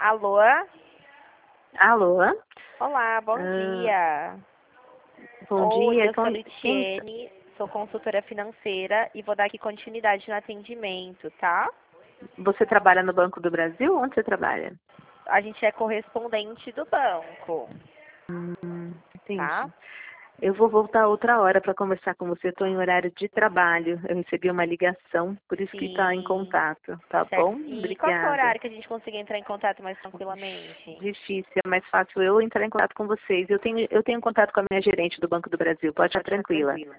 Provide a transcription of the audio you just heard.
Alô? Alô? Olá, bom dia. Bom Oi, dia. eu sou a Litiene, sou consultora financeira e vou dar aqui continuidade no atendimento, tá? Você trabalha no Banco do Brasil? Onde você trabalha? A gente é correspondente do banco, tá? Entendi. Eu vou voltar outra hora para conversar com você. Estou em horário de trabalho. Eu recebi uma ligação, por isso que está em Sim, contato. Tá certo. bom? E qual que é o Obrigada. horário que a gente consiga entrar em contato mais tranquilamente? Difícil, é mais fácil eu entrar em contato com vocês. Eu tenho contato com a minha gerente do Banco do Brasil. Pode ficar tranquila.